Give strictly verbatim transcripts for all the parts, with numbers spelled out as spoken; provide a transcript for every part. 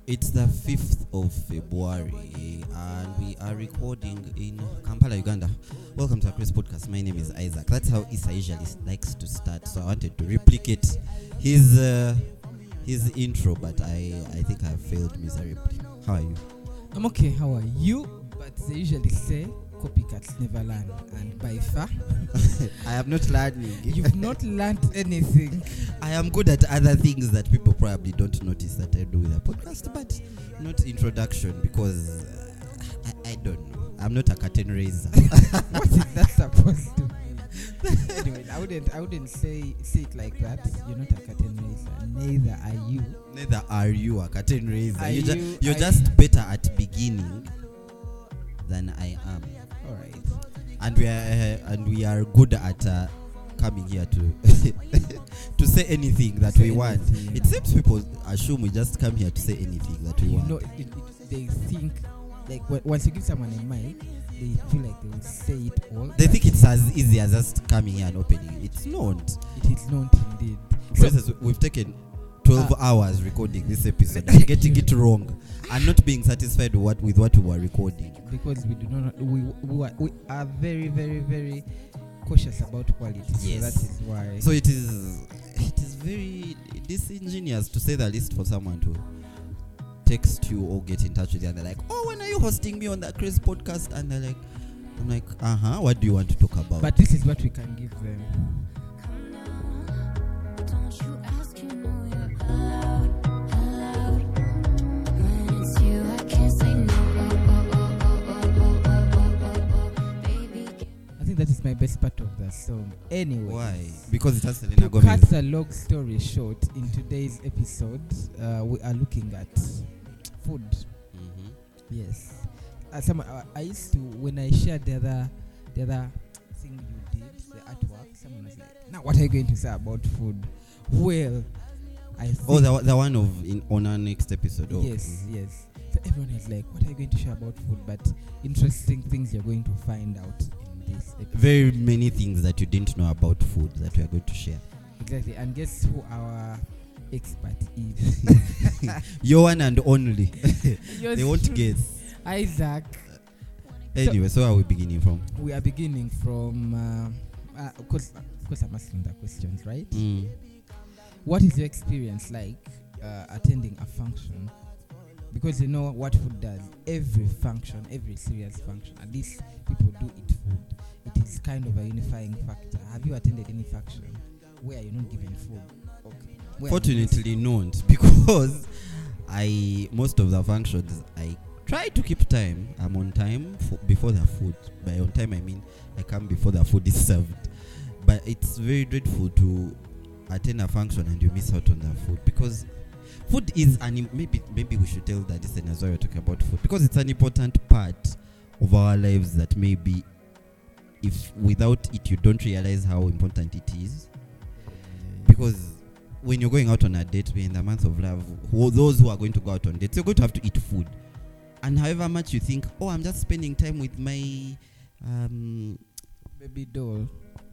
It's the fifth of February and we are recording in Kampala, Uganda. Welcome to our Chris podcast. My name is Isaac. That's how Issa usually likes to start. So I wanted to replicate his uh, his intro, but I, I think I have failed miserably. How are you? I'm okay, how are you? But they usually say copycats never learn, and by far I have not learned. you've not learned anything. I am good at other things that people probably don't notice that I do with a podcast, but not introduction because uh, I, I don't know. I'm not a curtain raiser. What is that supposed to mean? Anyway, I wouldn't I wouldn't say say it like that. You're not a curtain raiser. Neither are you. Neither are you a curtain raiser. Are You ju- you- you're are just you- better at beginning than I am, Alright. and we are uh, and we are good at uh, coming here to to say anything that Say we want. anything. It seems people assume we just come here to say anything that we You want. know, it, it, they think like w- once you give someone a mic, they feel like they will say it all. They but think it's as easy as just coming here and opening it. It's not. it is not indeed. For instance, we've taken twelve Ah. hours recording this episode and getting it wrong and not being satisfied with what, with what we were recording. Because we do not we we are, we are very very very cautious about quality. Yes. So that is why. So it is it is very disingenuous, to say the least, for someone to text you or get in touch with you and they're like, oh, when are you hosting me on that Chris podcast? And they're like, I'm like, uh-huh, what do you want to talk about? But this is what we can give them. Don't you ask, you know you're allowed, allowed. When it's you, I can't say no. Oh, oh, oh, oh, oh, oh, oh, oh, oh, baby. I think that is my best part of the song. Anyway. Why? Because it has Selena To Gomez. cut a long story short, in today's episode, uh, we are looking at food. Mhm. Yes. Uh, some, uh, I used to, when I shared the other, the other thing you did, the artwork, someone was like, now what are you going to say about food? Well, I think... Oh, the, the one of in on our next episode. Oh. Yes, yes. So everyone is like, what are you going to share about food? But interesting things you're going to find out in this episode. Very many things that you didn't know about food that we are going to share. Exactly. And guess who our expert is? Your one and only. Yours They won't truly, guess. Isaac. Anyway, so where are we beginning from? We are beginning from, uh, uh, of course, of course I'm asking the questions, right? Mm. What is your experience like uh, attending a function? Because you know what food does. Every function, every serious function, at least people do eat food. It is kind of a unifying factor. Have you attended any function where you're not given food? Okay. Where Fortunately not, because I most of the functions I try to keep time. I'm on time for, before the food. By on time I mean I come before the food is served. But it's very dreadful to attend a function and you miss out on the food, because food is an im- maybe maybe we should tell the listeners why we're talking about food, because it's an important part of our lives that maybe if without it you don't realize how important it is. Because when you're going out on a date, we're in the month of love, who, those who are going to go out on dates, you're going to have to eat food. And however much you think, oh, I'm just spending time with my um baby doll.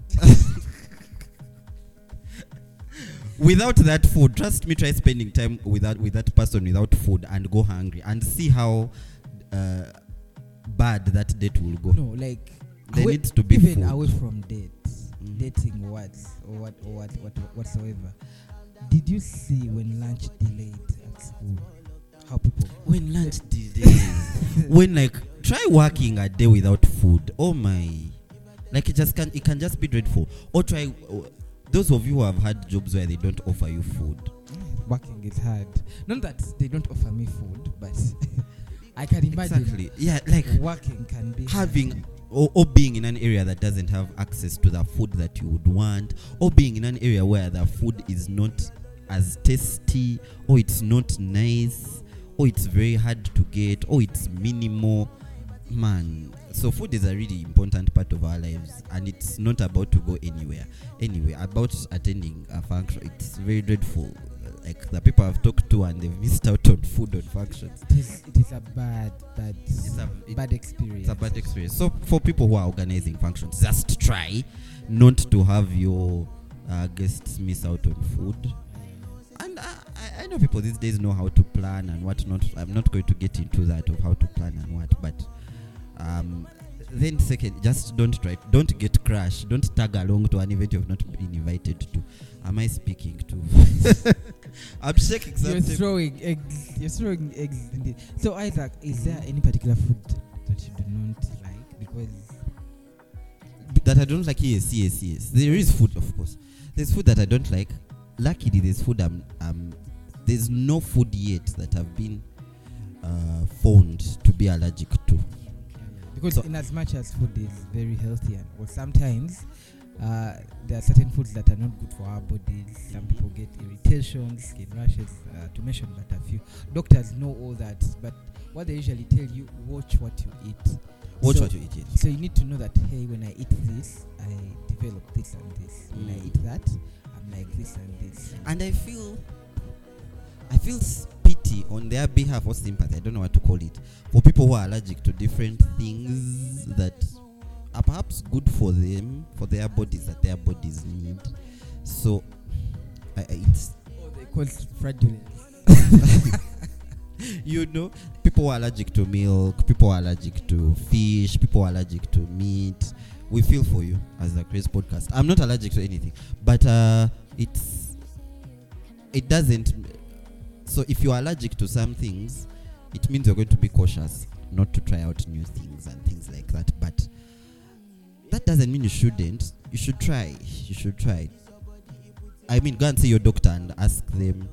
without that food, trust me, try spending time with that with that person without food and go hungry and see how uh, bad that date will go. No, like There away- needs to be even food. away from dates, Mhm. dating what or what or what, what whatsoever. Did you see when lunch delayed at school? How people When lunch delays, when like try working a day without food. Oh my, like it just can it can just be dreadful. Or try uh, those of you who have had jobs where they don't offer you food. working is hard. Not that they don't offer me food, but I can imagine Exactly. Yeah, like working can be having or, or being in an area that doesn't have access to the food that you would want, or being in an area where the food is not as tasty, or it's not nice, or it's very hard to get, or it's minimal. Man, so food is a really important part of our lives, and it's not about to go anywhere. Anyway, about attending a function, it's very dreadful. Like the people I've talked to and they've missed out on food on functions. It is, it is a bad, bad, It's a, it- bad experience. It's a bad experience. So for people who are organizing functions, just try not to have your uh, guests miss out on food. And I, I, I know people these days know how to plan plan and what not. I'm not going to get into that of how to plan and what, but um, then second, just don't try, don't get crushed, don't tag along to an event you've not been invited to. Am I speaking to? I'm checking You're something. throwing eggs. You're throwing eggs in the. So Isaac, is there any particular food that you do not like? Because That I don't like. Yes, yes, yes. There is food, of course. There's food that I don't like. Luckily, there's food I'm. Um, there's no food yet that I've been uh, found to be allergic to. because So- in as much as food is very healthy, and well, sometimes uh, there are certain foods that are not good for our bodies. Some people get irritations, skin rashes, uh, to mention but a few. Doctors know all that, but what they usually tell you, watch what you eat. Watch So- what you eat. Yes. So you need to know that, hey, when I eat this, I develop this and this. When I Mm. eat that, I'm like this and this. And I feel, I feel s- pity on their behalf or sympathy. I don't know what to call it, for people who are allergic to different things that are perhaps good for them, for their bodies, that their bodies need. So, I, I- it's Oh, they call it fraudulent. you know, people who are allergic to milk, people who are allergic to fish, people who are allergic to meat. We feel for you as the Craze Podcast. I'm not allergic to anything, but uh, it's it doesn't. So if you're allergic to some things, it means you're going to be cautious not to try out new things and things like that. But that doesn't mean you shouldn't. You should try. You should try. I mean, go and see your doctor and ask them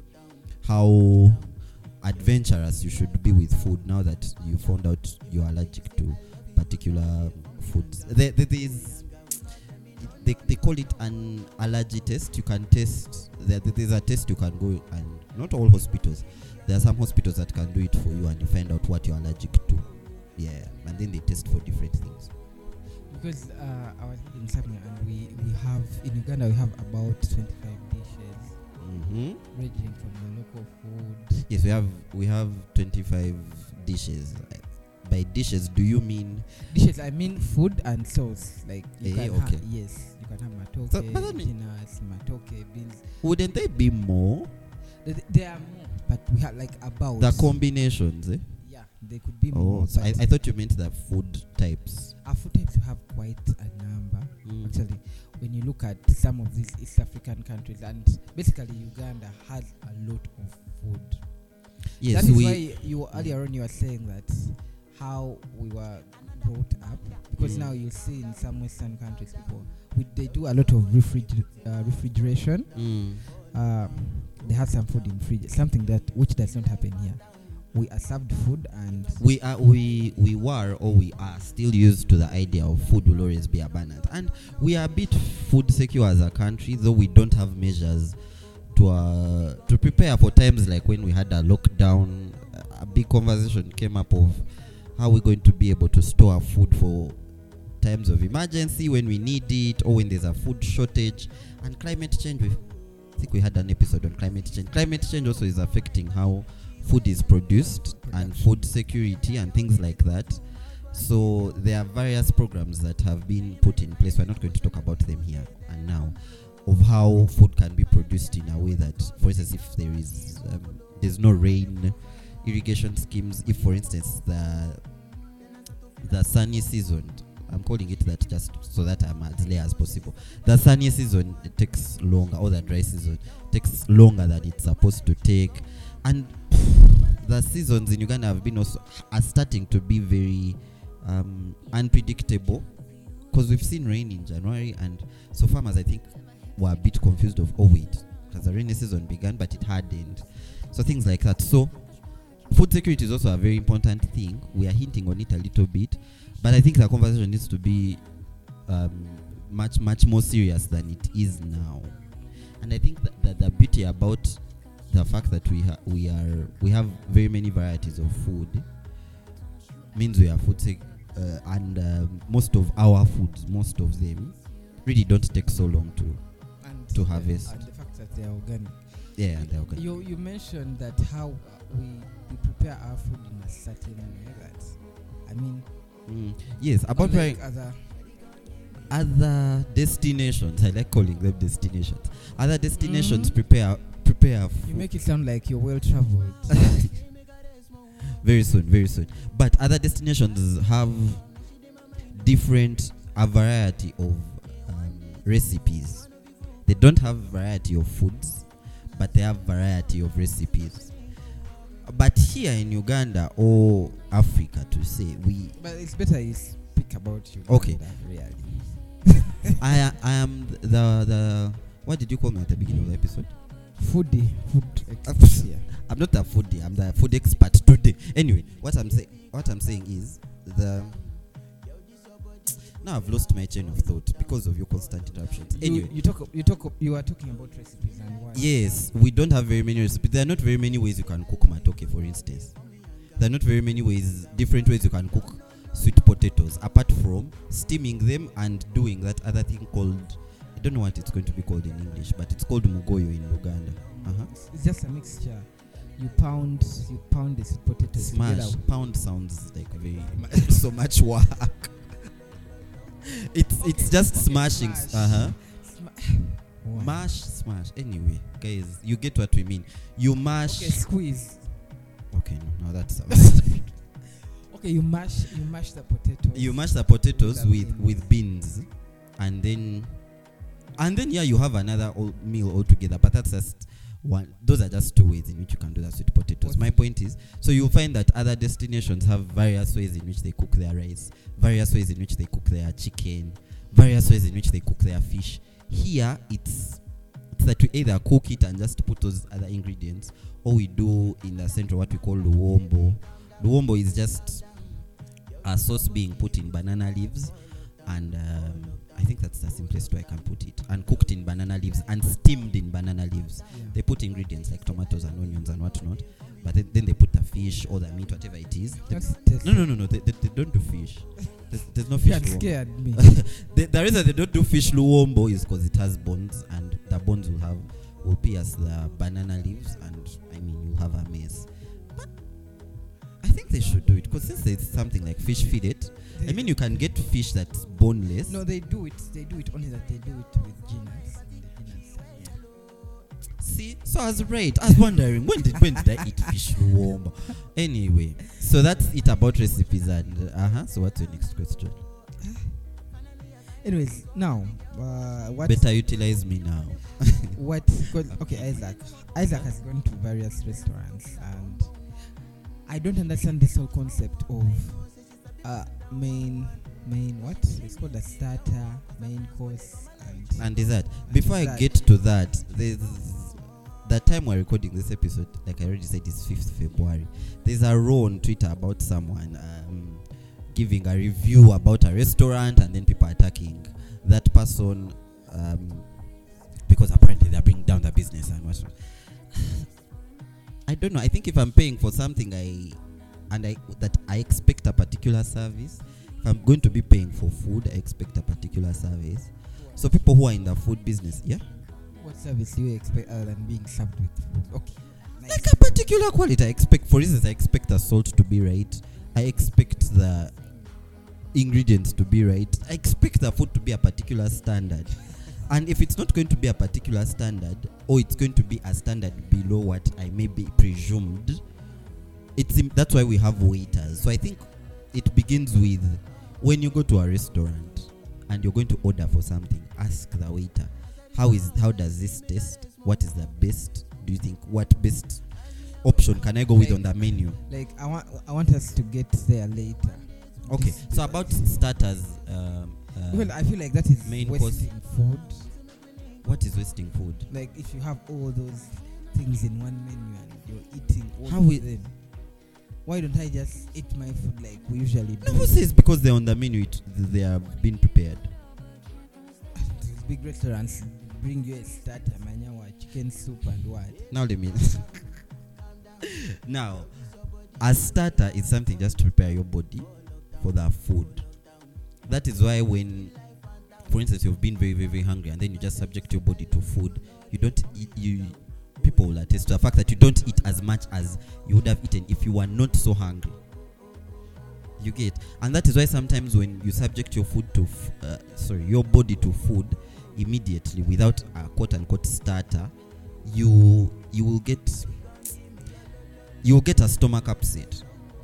how adventurous you should be with food now that you found out you're allergic to particular foods. There, there is, they, they call it an allergy test. You can test, there, there's a test you can go, and not all hospitals, there are some hospitals that can do it for you and you find out what you're allergic to. Yeah, and then they test for different things. Because uh, I was reading something, and we, we have, in Uganda, we have about twenty-five dishes Mm-hmm. ranging from the local food. Yes, we have we have twenty-five dishes. By dishes, do you mean? Dishes, I mean food and sauce. Like, you Eh, can okay. have, yes, you can have matoke, So, but that mean- peanuts, matoke, beans. Wouldn't they be more? Th- There are more, but we have like about. The combinations, eh? Yeah, they could be Oh, more. so I, but I thought you meant the food types. our food types have quite a number. Mm. Actually, when you look at some of these East African countries, and basically Uganda has a lot of food. Yes, that is we. why you earlier on you were saying that how we were brought up, because Mm. now you see in some Western countries people we, they do a lot of refriger- uh, refrigeration. Mm. Uh, they have some food in fridge, something that which does not happen here. We are served food and We are we we were or we are still used to the idea of food will always be abundant, and we are a bit food secure as a country, though we don't have measures to uh, to prepare for times like when we had a lockdown. A big conversation came up of how we're going to be able to store our food for times of emergency, when we need it, or when there's a food shortage. And climate change, we I think we had an episode on climate change. Climate change also is affecting how food is produced and food security and things like that. So there are various programs that have been put in place. We're not going to talk about them here and now, of how food can be produced in a way that, for instance, if there is um, there's no rain, irrigation schemes. If, for instance, the the sunny season, I'm calling it that just so that I'm as clear as possible. The sunny season it takes longer, or the dry season takes longer than it's supposed to take, and the seasons in Uganda have been also are starting to be very um, unpredictable, because we've seen rain in January, and so farmers I think were a bit confused of, oh wait, has the rainy season begun, but it hadn't. So things like that. So food security is also a very important thing. We are hinting on it a little bit, but I think the conversation needs to be um, much much more serious than it is now. And I think that, that the beauty about the fact that we ha- we are we have very many varieties of food means we are food sec- uh, and um, most of our foods, most of them really don't take so long to and to the- harvest. and the fact that they are organic. yeah they're okay. You you mentioned that how we, we prepare our food in a certain way. That I mean, Mm. Yes, about unlike trying other other destinations. I like calling them destinations. Other destinations Mhm. prepare prepare you food. make it sound like you're well traveled. very soon, very soon. But other destinations have different, a variety of um, recipes. They don't have variety of foods, but they have variety of recipes. But here in Uganda or Africa, to say, we But it's better you speak about you. Okay. Really. I I am the the what did you call me at the beginning of the episode? Foodie. Food expert here. I'm not a foodie. I'm the food expert today. Anyway, what I'm saying, what I'm saying is the. Now I've lost my chain of thought because of your constant interruptions. Anyway, You, you talk. You talk. You are talking about recipes and why. yes, we don't have very many recipes. There are not very many ways you can cook matoke, for instance. There are not very many ways, different ways you can cook sweet potatoes, apart from steaming them and doing that other thing called, I don't know what it's going to be called in English, but it's called mugoyo in Uganda. Uh-huh. It's, it's just a mixture. You pound. You pound the sweet potatoes Smash. together. Pound sounds like very so much work. It's Okay, it's just okay, smashing. smash. Uh-huh. Sma- Why? Mash, smash. Anyway, guys, you get what we mean. You mash. Okay, squeeze. Okay, no, no, that sounds. Okay, you mash. You mash the potatoes. You mash the potatoes The with beans. with beans, and then and then yeah, you have another all meal altogether. But that's just one. Those are just two ways in which you can do that sweet potatoes. What- My point is, so you'll find that other destinations have various ways in which they cook their rice, various ways in which they cook their chicken, various ways in which they cook their fish. Here, it's it's that we either cook it and just put those other ingredients, or we do in the center what we call luombo. Luombo is just a sauce being put in banana leaves, and um, I think that's the simplest way I can put it. And cooked in banana leaves and steamed in banana leaves. Yeah. They put ingredients like tomatoes and onions and whatnot, but then, then they put the fish or the meat, whatever it is. They- That's tasty. no, no, no, no. They, they, they don't do fish. There's, there's no You fish. had luombo. scared me. the, the reason they don't do fish luombo is because it has bones, and the bones will have will pierce the banana leaves, and I mean you have a mess. But I think they should do it because since it's something like fish fillet, I mean you can get fish that's boneless. No, they do it. They do it only that they do it with ginners. And the ginners, yeah. See, so I was right. I was wondering when did when did I eat fish luombo? Anyway, so that's it about recipes, and uh huh. So what's your next question? Anyways, now, uh, what? Better utilize me now. What? 'Cause- okay, Isaac. Isaac has gone to various restaurants, and I don't understand this whole concept of uh, main, main what? It's called a starter, main course, and And dessert. Before I dessert. get to that, there's the time we're recording this episode, like I already said, is fifth February. There's a row on Twitter about someone um, giving a review about a restaurant, and then people attacking that person um, because apparently they're bringing down the business and whatnot. I don't know. I think if I'm paying for something, I and I that I expect a particular service. If I'm going to be paying for food, I expect a particular service. So people who are in the food business, yeah, what service do you expect other than being served with food? Okay, nice. like a particular quality. I expect, for instance, I expect the salt to be right. I expect the ingredients to be right. I expect the food to be a particular standard. And if it's not going to be a particular standard, or it's going to be a standard below what I maybe presumed, it's im- that's why we have waiters. So I think it begins with when you go to a restaurant and you're going to order for something, ask the waiter, how is how does this taste? What is the best? Do you think what best option can I go with Like- on the menu? Like I want, I want us to get there later. Okay, This- so about starters, um, uh, well, I feel like that is main course. wasting food. what is wasting food? Like if you have all those things in one menu and you're eating all How of we- them, why don't I just eat my food like we usually do? No, who says because they're on the menu it, they have been prepared? These big restaurants bring you a starter, manyawa, chicken soup and what? Now let me. Now, a starter is something just to prepare your body for the food. That is why when, for instance, you've been very, very, very hungry and then you just subject your body to food, you don't eat. You people will attest to the fact that you don't eat as much as you would have eaten if you were not so hungry. You get, and that is why sometimes when you subject your food to, f- uh, sorry, your body to food immediately without a quote unquote starter, you you will get you will get a stomach upset.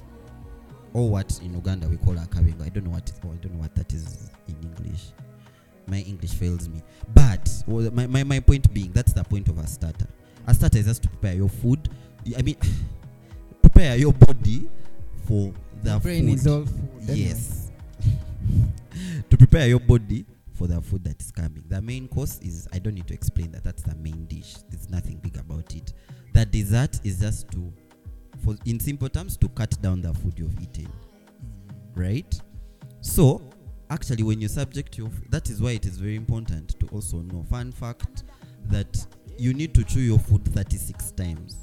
or what in Uganda we call akabengo. I don't know what oh, I don't know what that is in English. My English fails me. But well, my, my, my point being, that's the point of a starter. A starter is just to prepare your food. I mean, prepare your body for the The brain food. is all food. anyway. Yes. To prepare your body for the food that is coming. The main course is, I don't need to explain that. That's the main dish. There's nothing big about it. The dessert is just to, for in simple terms, to cut down the food you've eaten. Right? So, actually, when you subject your, f- that is why it is very important to also know. Fun fact that you need to chew your food thirty-six times.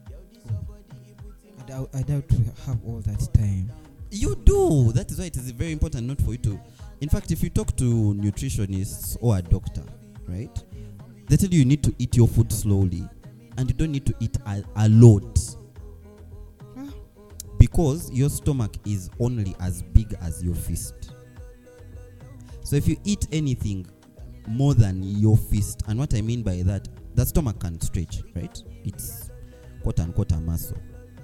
I doubt, I doubt we have all that time. You do. That is why it is very important not for you to. In fact, if you talk to nutritionists or a doctor, right, they tell you you need to eat your food slowly, and you don't need to eat a, a lot, Ah. because your stomach is only as big as your fist. So if you eat anything more than your fist, and what I mean by that, the stomach can stretch, right? It's quote unquote a muscle.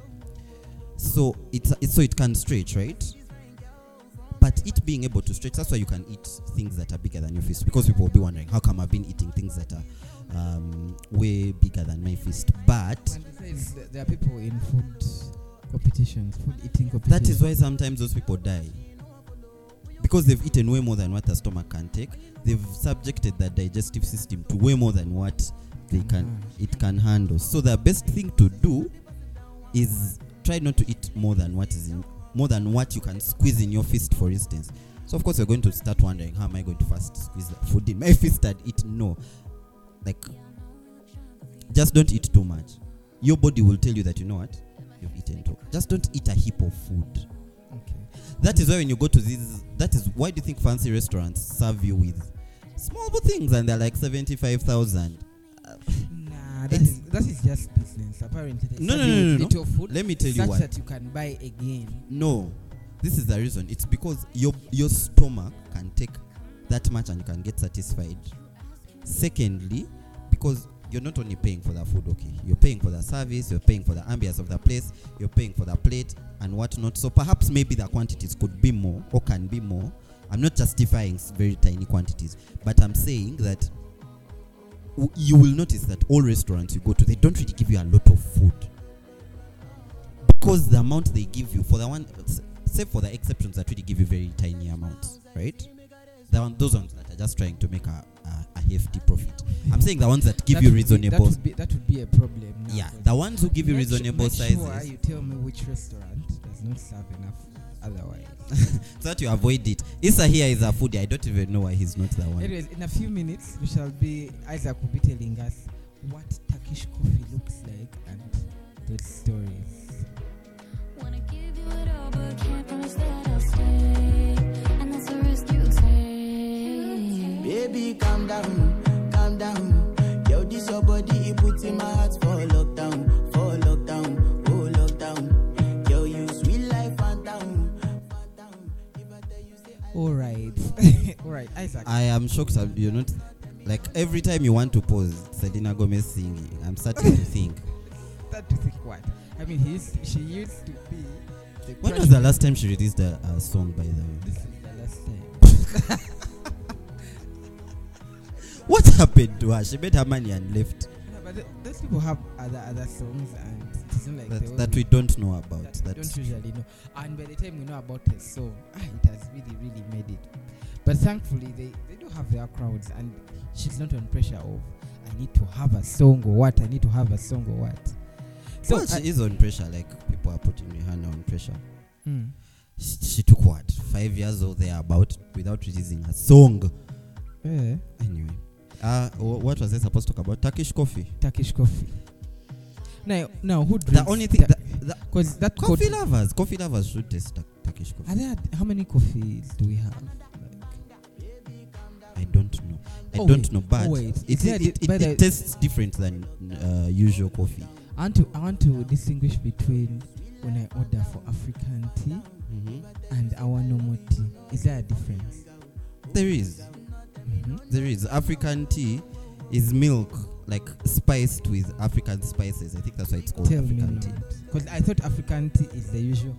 So it's, it's so it can stretch, right? But it being able to stretch, that's why you can eat things that are bigger than your fist. Because people will be wondering, how come I've been eating things that are um, way bigger than my fist? But And besides, th- there are people in food competitions, food eating competitions. that is why sometimes those people die. Because they've eaten way more than what the stomach can take. They've subjected their digestive system to way more than what they can it can handle. So the best thing to do is try not to eat more than what is in more than what you can squeeze in your fist, for instance. So of course you're going to start wondering, how am I going to first squeeze the food in my fist and eat? No. Like, just don't eat too much. Your body will tell you that, you know what, you've eaten too. Just don't eat a heap of food. Okay. That is why when you go to these, that is why do you think fancy restaurants serve you with small things and they're like seventy-five thousand? Nah, that It's- is, that is just business. Apparently, they No, no, serve no, you no, with no. little food Let me tell you such why. that you can buy again. No, this is the reason. It's because your your stomach can take that much and you can get satisfied. Secondly, because you're not only paying for the food, okay, you're paying for the service, you're paying for the ambience of the place, you're paying for the plate and whatnot. So perhaps maybe the quantities could be more or can be more. I'm not justifying s- very tiny quantities, but I'm saying that w- you will notice that all restaurants you go to, they don't really give you a lot of food. Because the amount they give you, for the one, s- except for the exceptions that really give you very tiny amounts, right? The one, those ones that are just trying to make a, a, a hefty profit. I'm saying the ones that give That you would be- that reasonable. would be that would be a problem. Now, Yeah, 'cause the ones who give you make su- reasonable make sizes. Sure you tell me which restaurant does not serve enough. Otherwise, So that you avoid it. Issa here is a foodie. I don't even know why he's not the one. anyways, in a few minutes we shall be Isaac will be telling us what Turkish coffee looks like and those stories. Wanna give you it all, but can't promise that I'll stay. And that's a risk you take. Baby, calm down, calm down. Yo, this your body, it puts in my heart for lockdown, for lockdown, oh lockdown. Yo, you sweet life, phantom, phantom. If I tell you, say I All right, all right, Isaac. I am shocked that you're not. Like, every time you want to pause Selena Gomez singing, I'm starting to think. Start to think what? I mean, he used, she used to be. The When crush was the of- last time she released a, a song, by the way? This is the last time. What happened to her? She made her money and left. Yeah, but th- those people have other other songs, and it isn't like they That, all that do- we don't know about. that we That's don't usually know. And by the time we know about a song, ah, it has really, really made it. But thankfully, they, they do have their crowds, and she's not on pressure of I need to have a song or what. I need to have a song or what. So well, I- she is on pressure. Like, people are putting Rihanna on pressure. Mm. She, she took what, five years or thereabout without releasing a song. Yeah. Anyway, uh, wh- what was I supposed to talk about? Turkish coffee. Turkish coffee. Now, now who drinks? The only thing that, that because that coffee coat- lovers, coffee lovers should taste Tur- Turkish coffee. Are there how many coffees do we have? Like, I don't know. I Oh, don't wait. know, but Oh, wait. it, Is there it, di- it, by it, the- it tastes different than uh, usual coffee. I want to I want to distinguish between when I order for African tea Mm-hmm. and our normal tea. Is there a difference? There is. Mm-hmm. There is. African tea is milk, like spiced with African spices. I think that's why it's called Tell me African tea. Because I thought African tea is the usual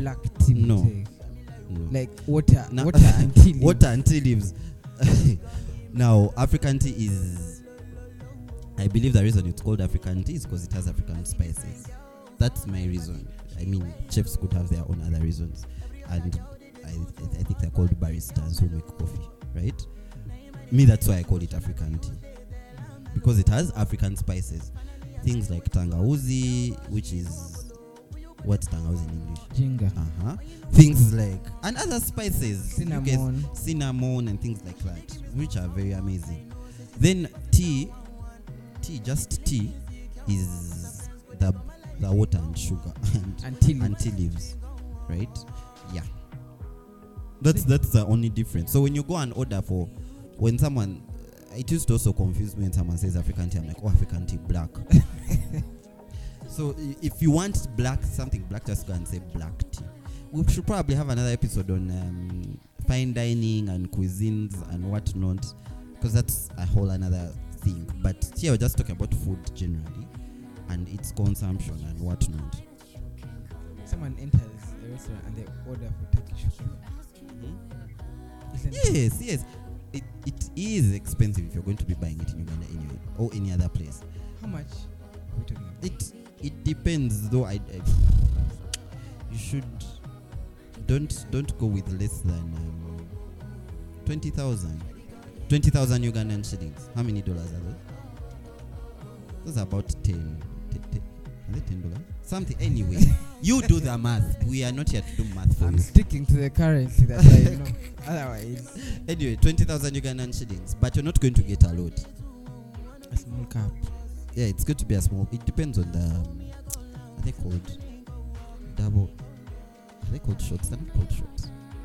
black tea No. would take. No. Like water, No. water and tea. leaves. Water and tea leaves. Now, African tea is, I believe the reason it's called African tea is because it has African spices. That's my reason. I mean, chefs could have their own other reasons, and I, I think they're called baristas who make coffee, right? Me, that's why I call it African tea, because it has African spices, things like tangauzi, which is what's tangauzi in English? Jinga. Uh-huh. Things like, and other spices, you guys- Cinnamon. cinnamon and things like that, which are very amazing. Then tea, tea, just tea, is the the water and sugar and, And tea leaves. and tea leaves, right? Yeah. That's that's the only difference. So when you go and order for, when someone, it used to also confuse me when someone says African tea. I'm like, oh, African tea, black. So i- if you want black, something black, just go and say black tea. We should probably have another episode on um, fine dining and cuisines and whatnot, because that's a whole another thing. But here we're just talking about food generally and its consumption and whatnot. Someone enters a restaurant and they order for Turkish food. Isn't it? Yes, yes. It, it is expensive if you're going to be buying it in Uganda anyway, or any other place. How much are we talking about? It it depends though. I, I you should don't don't go with less than um, twenty thousand. Twenty thousand Ugandan shillings. How many dollars are those? Those are about ten. ten, ten are they ten dollars? Something anyway. You do the math. We are not here to do math for I'm you. sticking to the currency that I know. Otherwise, Anyway, twenty thousand Ugandan shillings, but you're not going to get a lot. a small cup. Yeah, it's going to be a small. It depends on the. Um, are they called double? Are they called shots? They're not called shots.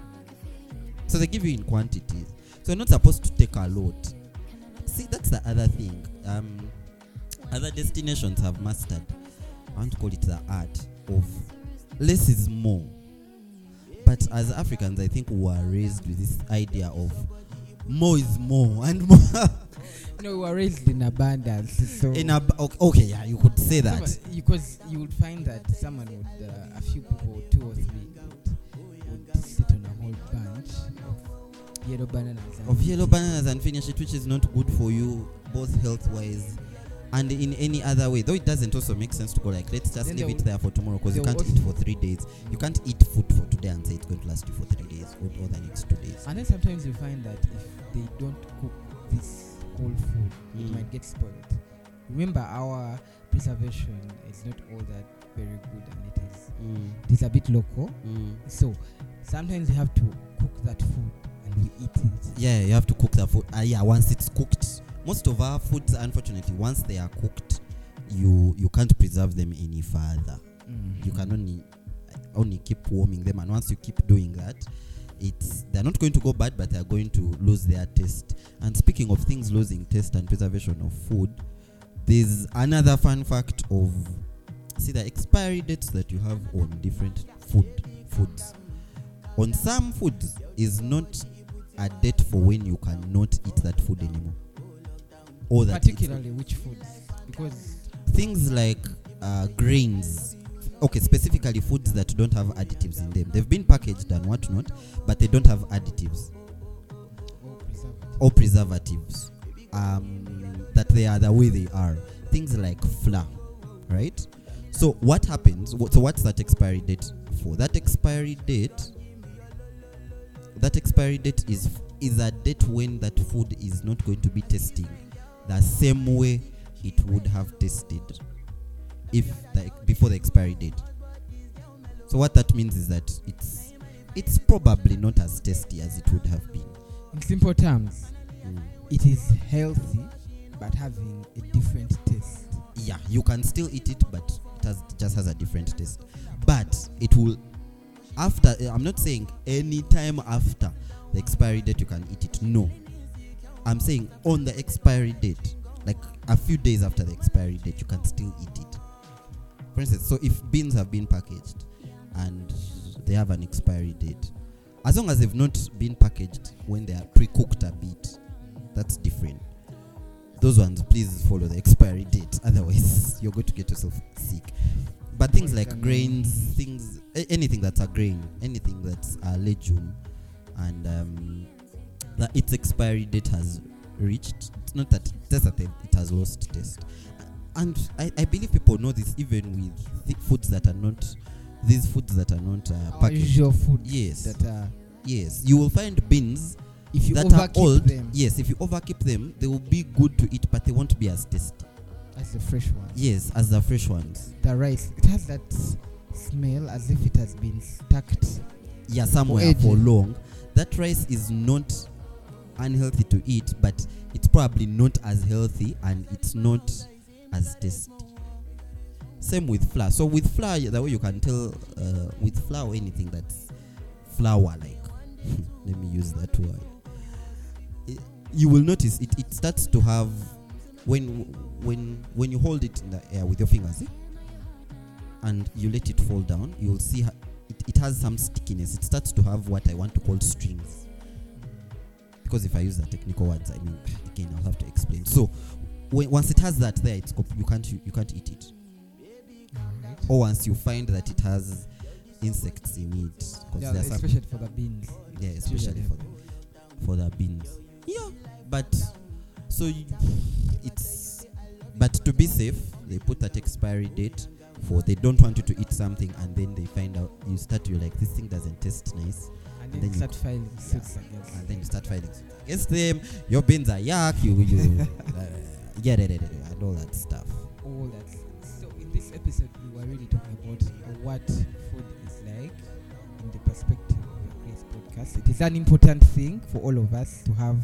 So they give you in quantities. So you're not supposed to take a lot. See, that's the other thing. Um, other destinations have mastered, I want to call it the art of less is more. But as Africans, I think we were raised with this idea of more is more and more. No, we were raised in abundance. So In a, okay, okay, yeah, you could say that. Someone- because you would find that someone would, uh, a few people, two or three, would, would sit on a whole bunch of yellow bananas. and Of yellow bananas and finish it, which is not good for you, both health-wise and in any other way. Though it doesn't also make sense to go like, let's just Then leave they'll- it there for tomorrow, because you they'll can't also- eat for three days. You can't eat food for today and say it's going to last you for three days or, or the next two days. And then sometimes you find that if they don't cook this whole food, Mm. it might get spoiled. Remember, our preservation is not all that very good, and it is Mm, it is a bit local. mm. So sometimes you have to cook that food and we eat it. Yeah, you have to cook the food. Uh, yeah, once it's cooked. Most of our foods, unfortunately, once they are cooked, you you can't preserve them any further. Mm. You can only only keep warming them, and once you keep doing that, it's they're not going to go bad, but they're going to lose their taste. And speaking of things losing taste and preservation of food, there's another fun fact of, see, the expiry dates that you have on different food foods. On some foods is not a date for when you cannot eat that food anymore, or that it's- Particularly which foods? Because things like uh, grains, okay, specifically foods that don't have additives in them. They've been packaged and whatnot, but they don't have additives oh, preservative. or preservatives. Um, that they are the way they are. Things like flour, right? So what happens? wh- So what's that expiry date for? That expiry date. That expiry date is is a date when that food is not going to be tasting the same way it would have tasted if the, before the expiry date. So what that means is that it's it's probably not as tasty as it would have been. In simple terms, Mm. it is healthy but having a different taste. Yeah, you can still eat it, but it has it just has a different taste. But it will, after, I'm not saying any time after the expiry date you can eat it. No, I'm saying on the expiry date, like a few days after the expiry date, you can still eat it. For instance, so if beans have been packaged and they have an expiry date, as long as they've not been packaged when they are pre-cooked a bit, that's different. Those ones, please follow the expiry date, otherwise you're going to get yourself sick. But things like grains, things a- anything that's a grain, anything that's a legume, and um, that its expiry date has reached. It's not that just that it it has lost taste. And I, I believe people know this even with th- foods that are not these foods that are not uh, Our packaged. usual food Yes. that are, Yes, you will find beans if you that are overkeep old. them Yes, if you overkeep them, they will be good to eat, but they won't be as tasty. as the fresh one. Yes, as the fresh ones. The rice, it has that s- smell as if it has been stacked. Yeah, somewhere ages. for long. That rice is not unhealthy to eat, but it's probably not as healthy and it's not as tasty. Same with flour. So with flour, the way you can tell uh, with flour anything that's flour like, let me use that word. I- you will notice it, it starts to have when when when you hold it in the air with your fingers, eh? And you let it fall down, you'll see ha- it, it has some stickiness. It starts to have what I want to call strings. Because if I use the technical words, I mean, again, I'll have to explain. So, when, once it has that there, it's comp- you can't you, you can't eat it. Alright. Or once you find that it has insects in it, 'cause Yeah, there's some- especially for the beans. yeah, It's especially usually for the, for the beans. Yeah, but so you, it's but to be safe, they put that expiry date for they don't want you to eat something and then they find out you start to like this thing doesn't taste nice, And then then you- start filing suits against. and then you start fighting against them. Your beans are yuck. You you uh, yeah, yeah, yeah, yeah, and all that stuff. All that. So in this episode, we were really talking about what food is like in the perspective of the Grace podcast. It is an important thing for all of us to have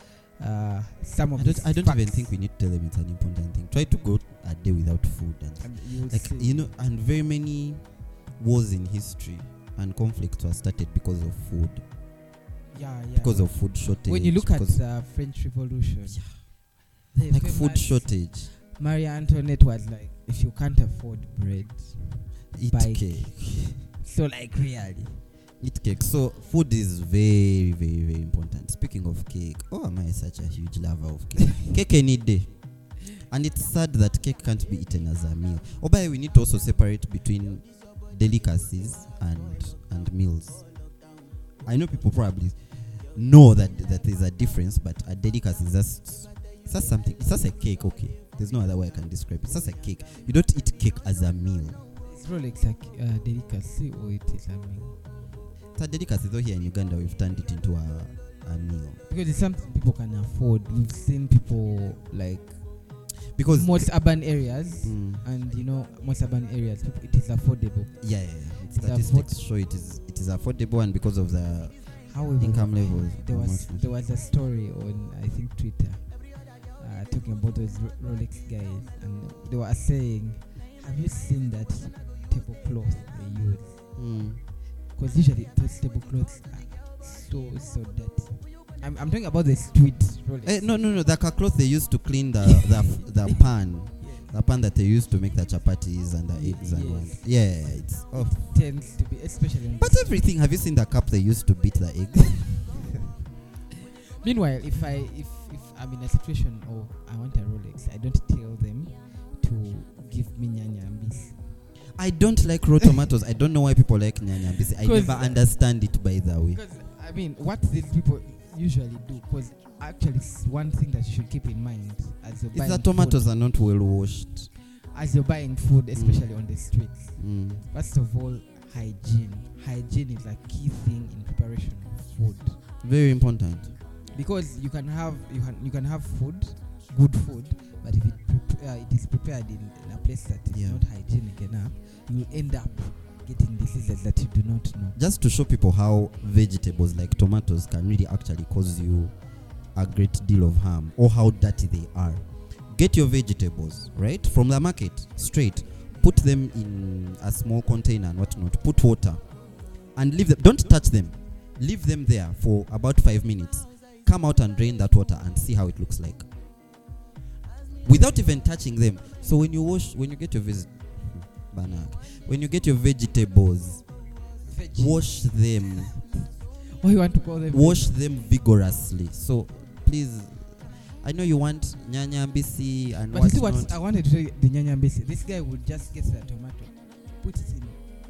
uh, some of I don't, these I don't facts. even think we need to tell them it's an important thing. Try to go a day without food and And you will like see. you know, and very many wars in history and conflicts were started because of food, yeah, yeah. because of food shortage. when you look at because- the French Revolution, Yeah. the like food famous shortage, Marie Antoinette was like, if you can't afford bread, eat buy cake, so like really. eat cake. So food is very, very, very important. Speaking of cake, oh, am I such a huge lover of cake? Cake any day. And it's sad that cake can't be eaten as a meal. Oh, by the way, we need to also separate between delicacies and and meals. I know people probably know that that there's a difference, but a delicacy is just it's just something. It's just a cake, okay? There's no other way I can describe it. It's just a cake. You don't eat cake as a meal. It's Rolex like uh, delicacy or it is a meal. It's a delicacy, though. Here in Uganda, we've turned it into a a meal Because it's something people can afford. We've seen people like because most urban areas, Mm, and you know, most urban areas, people, it is affordable. yeah, yeah, yeah. It's Statistics show it is it is affordable, and because of the However, income levels, there are was much- there was a story on I think Twitter uh, talking about those Ro- Rolex guys, and they were saying, "Have you seen that tablecloth they use? Mm. Because usually those tablecloths are so so dirty." I'm, I'm talking about the street Rolex. Eh, no, no, no. The cloth they used to clean the the the pan, the pan that they used to make the chapatis and the eggs and Yes. one. Yeah, it's oh. Tends to be, especially. On But everything. Have you seen the cup they used to beat the eggs? Meanwhile, if I if if I'm in a situation of I want a Rolex, I don't tell them to give me nyanya ambisi. I don't like raw tomatoes. I don't know why people like nyanya mbisi. I 'Cause, never uh, understand it, by the way. Because I mean, what these people usually do, because actually it's one thing that you should keep in mind as you're Is buying that tomatoes food, are not well washed. as you're buying food, especially on the streets. Mm. First of all, hygiene. Hygiene is a key thing in preparation of food, Very important. because you can have you can you can have food, good food, but if it prep- uh, it is prepared in, in a place that is Yeah. not hygienic enough, you will end up getting diseases that you do not know. Just to show people how vegetables like tomatoes can really actually cause you a great deal of harm, or how dirty they are. Get your vegetables, right, from the market, straight. Put them in a small container and whatnot. Put water and leave them. Don't touch them. Leave them there for about five minutes. Come out and drain that water and see how it looks like, without even touching them. So when you wash, when you get your ves- Banak, when you get your vegetables, Veggie. wash them. Or you want to call them Wash them vigorously. So please, I know you want nyanya mbisi and But you see what whatnot. I wanted to say, the nyanya mbisi. This guy would just get the tomato, put it in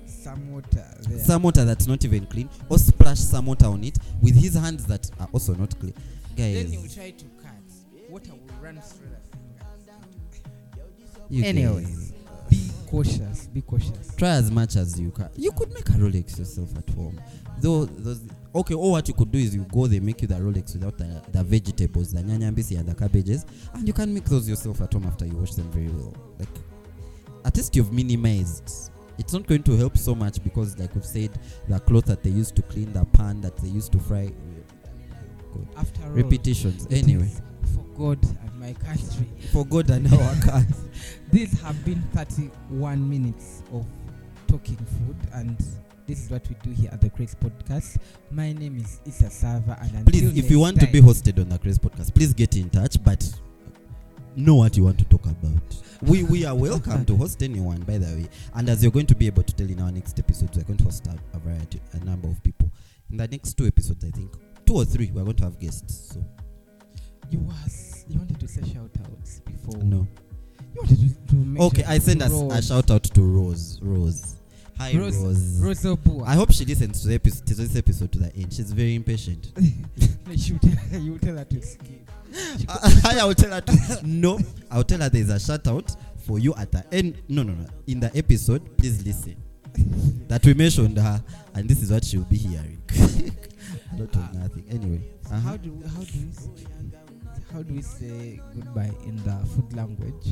some water there. some water that's not even clean, or splash some water on it with his hands that are also not clean. Then he will Guys, try to cut. Water will run through the fingers. you Anyways, guys, be cautious. Be cautious. try as much as you can. You could make a Rolex yourself at home. Though those okay, or what you could do is you go, they make you the Rolex without the, the vegetables, the nyanyambisi and the cabbages, and you can make those yourself at home after you wash them very well. Like, at least you've minimized. It's not going to help so much because, like we've said, the cloth that they used to clean, the pan that they used to fry. Good. After all, Repetitions. it Anyway, is for God and my country. for God and our cars. These have been thirty-one minutes of talking food, and this is what we do here at the Grace Podcast. My name is Issa Sava, and until Please, if next you want time, to be hosted on the Grace Podcast, please get in touch, but know what you want to talk about. We we are welcome to host anyone, by the way. And as you're going to be able to tell in our next episodes, we're going to host a, a variety, a number of people. In the next two episodes, I think, two or three, we're going to have guests. So, you was you wanted to say shout outs before. no. You wanted to, to mention Okay, I send us a Rose. shout out to Rose. Rose. Hi, Rose. Rose. Rose Obua. I hope she listens to, the episode, to this episode to the end. She's very impatient. you tell, you tell her to skip. I will tell her to no. I'll tell her there's a shout out for you at the end. No, no, no. In the episode, please listen. That we mentioned her, and this is what she'll be hearing. A lot of nothing. Anyway, uh-huh. How do how do we say, how do we say goodbye in the food language?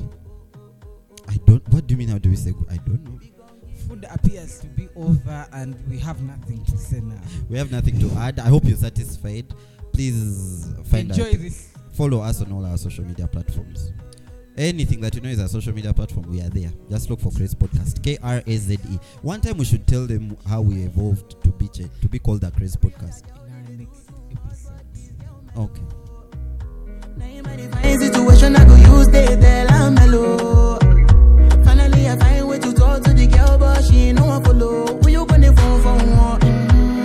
I don't. What do you mean? How do we say? Good? I don't know. Food appears to be over, and we have nothing to say now. We have nothing to add. I hope you're satisfied. Please find Enjoy out. this. Follow us on all our social media platforms. Anything that you know is a social media platform, we are there. Just look for Grace Podcast. K R A Z E. One time we should tell them how we evolved to be ch- to be called the Grace Podcast. In our next episode. Okay. Now you might advise it